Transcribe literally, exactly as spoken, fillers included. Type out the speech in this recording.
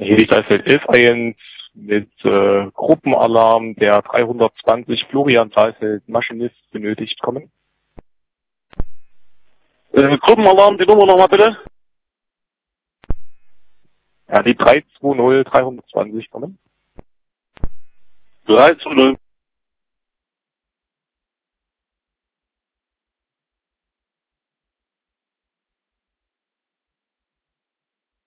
Heli Saalfeld elf eins mit äh, Gruppenalarm, der dreihundertzwanzig Florian Saalfeld Maschinist benötigt, kommen. Äh, Gruppenalarm, die Nummer nochmal bitte. Ja, die drei zwei null dreihundertzwanzig kommen. drei zu null.